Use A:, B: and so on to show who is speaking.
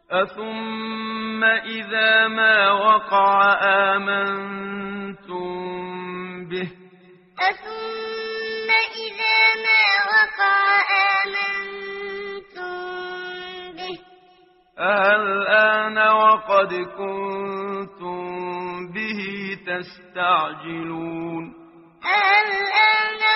A: أثم إذا ما وقع آمنتم به
B: أثم إذا ما وقع آمنتم به
A: الآن وقد كنتم به تستعجلون
B: الآن